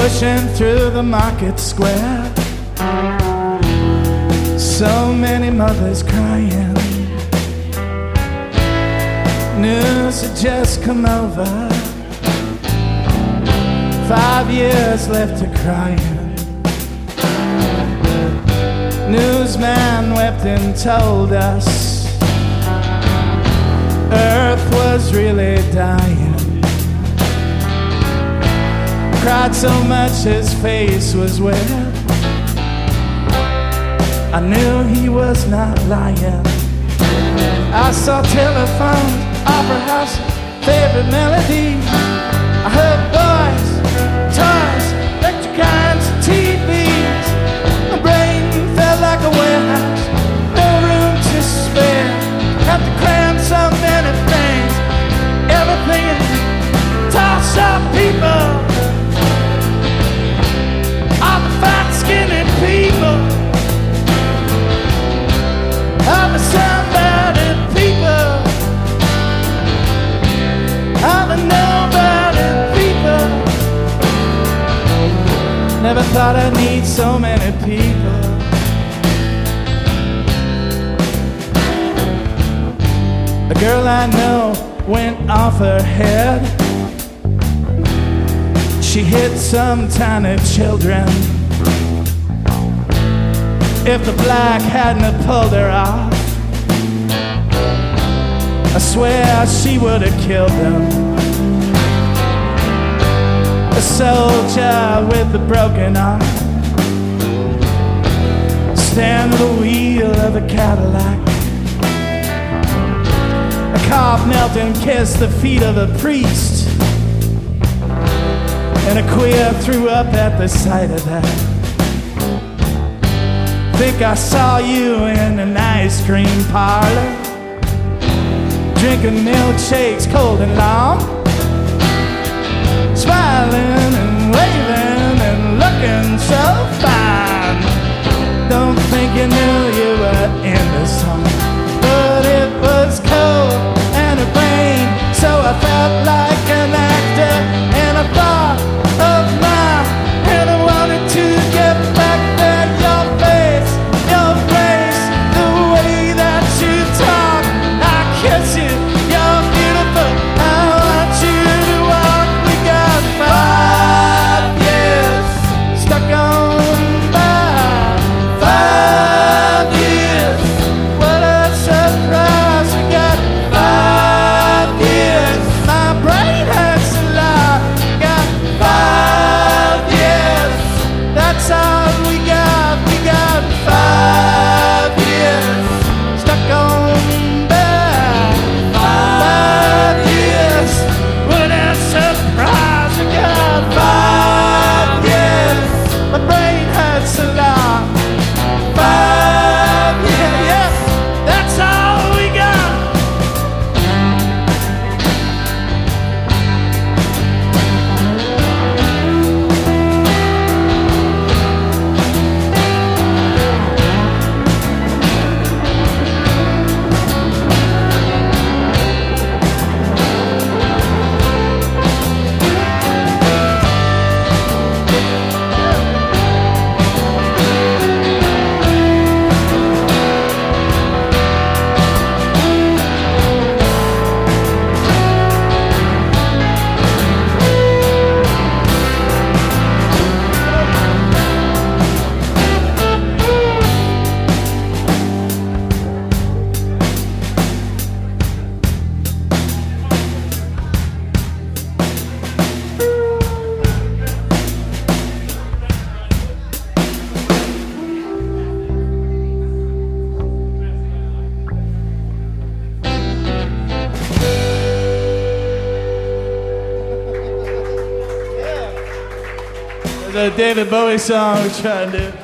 pushing through the market square. So many mothers crying. News had just come over. 5 years left to crying. Newsman wept and told us Earth was really dying. Cried so much his face was wet. I knew he was not lying. I saw telephones, opera house, favorite melody. I heard boys, toys, electric irons, TVs. My brain felt like a warehouse, no room to spare. Had to cram so many things, everything in toss up people. All the fat, skinny people. All the somebody people. All the nobody people. Never thought I'd need so many people. A girl I know went off her head. She hit some tiny children. If the black hadn't have pulled her off, I swear she would have killed them. A soldier with a broken arm, stand at the wheel of a Cadillac. A cop knelt and kissed the feet of a priest, and a queer threw up at the sight of that. Think I saw you in an ice cream parlor, drinking milkshakes cold and long, smiling and waving and looking so fine. Don't think you knew you were in the song, but it was cold and it rained, so I felt like an actor, and I thought of mine, and I wanted to get back there. Your face, your face, the way that you talk, I kiss you, you're beautiful, I want you to walk. We got 5 years stuck on by. 5 years, what a surprise. We got 5 years, my brain hurts a lot. We got 5 years, that's all we got. We got 5 years stuck on by. 5 years, what a surprise. We got 5 years, my brain hurts a lot. 5 years, yes, that's all we got. The David Bowie song we're trying to do.